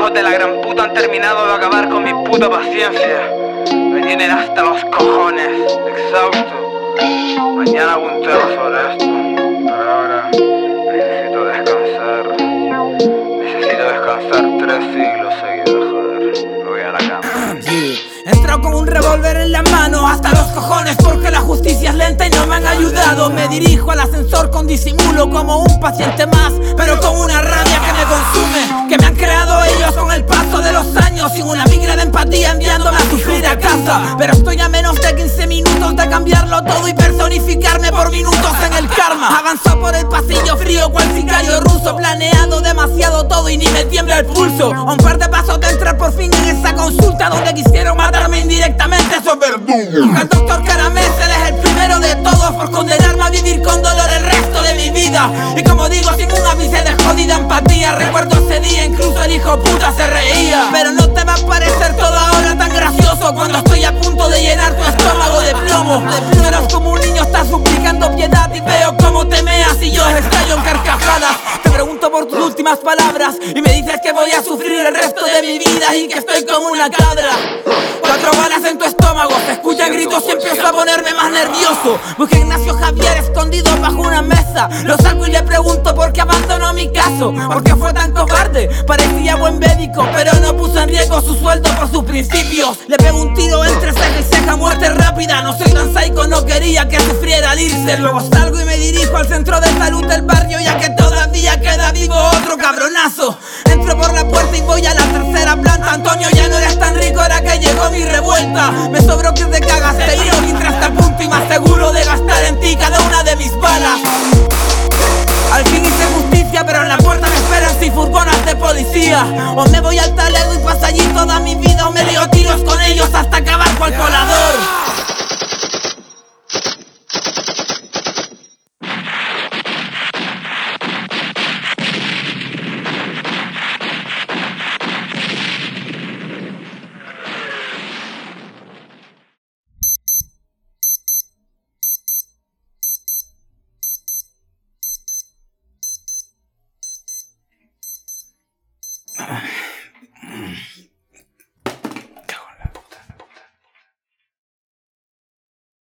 hijos de la gran puta han terminado de acabar con mi puta paciencia. Me tienen hasta los cojones, exhausto. Mañana hago un tema sobre esto, pero ahora necesito descansar. Necesito descansar 3 siglos seguidos, joder. Me voy a la cama. Entro con un revólver en la mano, hasta los cojones porque la justicia es lenta y no me han ayudado. Me dirijo al ascensor con disimulo como un paciente más, pero con una rabia que me consume, que me han creado ellos con el paso de los años, sin una migra de empatía enviándome a sufrir a casa. Pero estoy a menos de 15 minutos de cambiarlo todo y personificarme por minutos en el karma. Avanzó por el pasillo frío cual sicario ruso, planeado demasiado todo y ni me tiembla el pulso. A un par de pasos de entrar por fin en esa consulta donde quisieron matarme indirectamente esos verdugos. El doctor Caramel es el primero de todos por condenarme a vivir con dolor el resto de mi vida. Y como digo, sin un ápice de jodida empatía, recuerdo ese día, incluso el hijo puta se reía. Pero no te va a parecer todo ahora tan gracioso cuando estoy a punto de llenar tu estómago de plomo. Tú eres como un niño, estás suplicando piedad y veo cómo te meas y yo estallo en carcajadas. Te pregunto por tus últimas palabras y me dices que voy a sufrir el resto de mi vida y que estoy como una cabra. 4 balas en tu estómago, se escuchan gritos y empiezo a ponerme más nervioso. Busqué a Ignacio Javier escondido bajo una mesa, lo saco y le pregunto por qué abandonó mi caso, por qué fue tan cobarde. Parecía buen médico, pero no puso en riesgo su sueldo por sus principios. Le pego un tiro entre ceja y ceja, muerte rápida. No soy tan psycho, no quería que sufriera al irse. Luego salgo y me dirijo al centro de salud del barrio, ya que todavía queda vivo otro cabronazo. Entro por la puerta y voy a la 3ª planta. Antonio, ya no eres tan rico, ahora que llegó mi revuelta. Me sobró que te cagas de hilo mientras te apunto y más seguro de gastar en ti cada una de mis balas. Al fin hice justicia, pero en la puerta me esperan 6 furgonas de policía. O me voy al talego y paso allí toda mi vida, o me lío tiros con ellos hasta acabar cual colador.